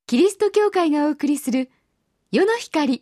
キリスト教会がお送りする世の光。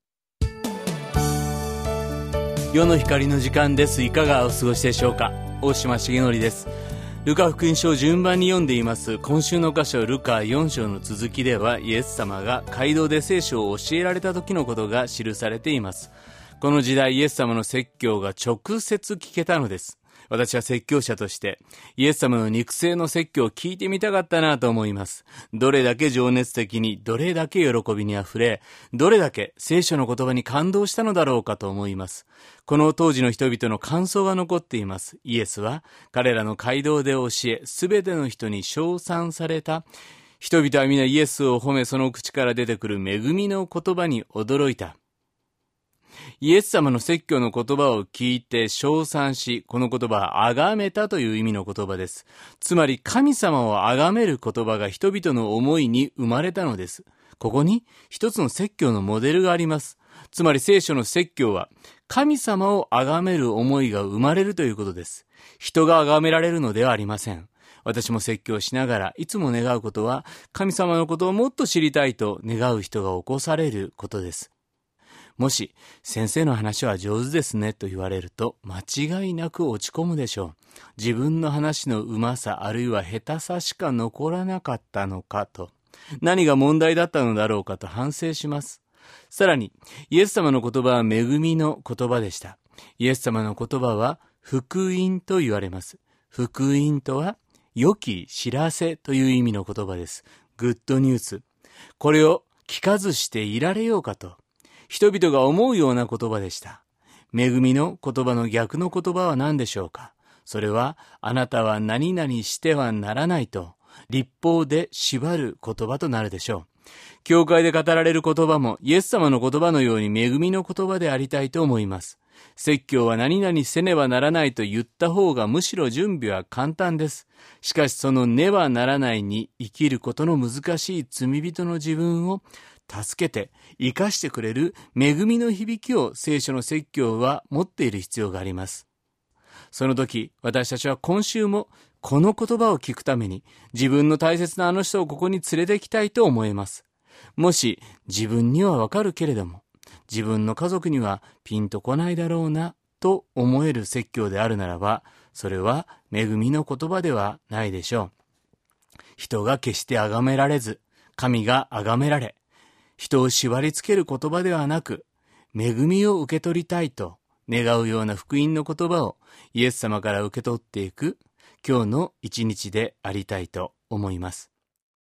世の光の時間です。いかがお過ごしでしょうか。大島重則です。ルカ福音書を順番に読んでいます。今週の箇所ルカ4章の続きでは、イエス様が街道で聖書を教えられた時のことが記されています。この時代、イエス様の説教が直接聞けたのです。私は説教者としてイエス様の肉声の説教を聞いてみたかったなと思います。どれだけ情熱的に、どれだけ喜びにあふれ、どれだけ聖書の言葉に感動したのだろうかと思います。この当時の人々の感想が残っています。イエスは彼らの街道で教え、すべての人に称賛された。人々は皆イエスを褒め、その口から出てくる恵みの言葉に驚いた。イエス様の説教の言葉を聞いて称賛し、この言葉は崇めたという意味の言葉です。つまり神様を崇める言葉が人々の思いに生まれたのです。ここに一つの説教のモデルがあります。つまり聖書の説教は神様を崇める思いが生まれるということです。人が崇められるのではありません。私も説教しながらいつも願うことは、神様のことをもっと知りたいと願う人が起こされることです。もし先生の話は上手ですねと言われると、間違いなく落ち込むでしょう。自分の話のうまさ、あるいは下手さしか残らなかったのかと、何が問題だったのだろうかと反省します。さらにイエス様の言葉は恵みの言葉でした。イエス様の言葉は福音と言われます。福音とは良き知らせという意味の言葉です。グッドニュース。これを聞かずしていられようかと人々が思うような言葉でした。恵みの言葉の逆の言葉は何でしょうか。それは、あなたは何々してはならないと律法で縛る言葉となるでしょう。教会で語られる言葉もイエス様の言葉のように恵みの言葉でありたいと思います。説教は何々せねばならないと言った方がむしろ準備は簡単です。しかしそのねばならないに生きることの難しい罪人の自分を助けて生かしてくれる恵みの響きを聖書の説教は持っている必要があります。その時、私たちは今週もこの言葉を聞くために自分の大切なあの人をここに連れてきたいと思います。もし自分にはわかるけれども自分の家族にはピンとこないだろうなと思える説教であるならば、それは恵みの言葉ではないでしょう。人が決して崇められず、神が崇められ、人を縛り付ける言葉ではなく、恵みを受け取りたいと願うような福音の言葉をイエス様から受け取っていく今日の一日でありたいと思います。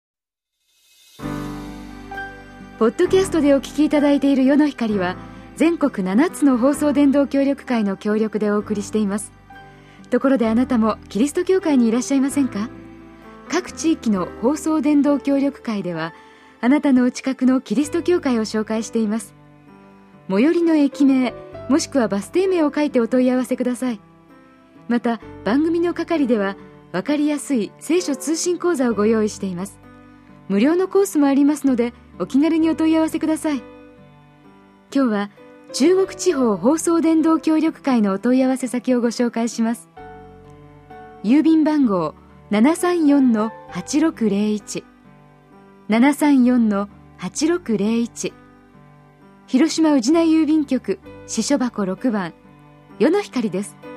ポッドキャストでお聞きいただいている世の光は、全国7つの放送伝道協力会の協力でお送りしています。ところであなたもキリスト教会にいらっしゃいませんか？各地域の放送伝道協力会では、あなたのお近くのキリスト教会を紹介しています。最寄りの駅名、もしくはバス停名を書いてお問い合わせください。また番組の係では分かりやすい聖書通信講座をご用意しています。無料のコースもありますので、お気軽にお問い合わせください。今日は中国地方放送伝道協力会のお問い合わせ先をご紹介します。郵便番号 734-8601 734-8601、 広島宇品郵便局支所箱6番、世の光です。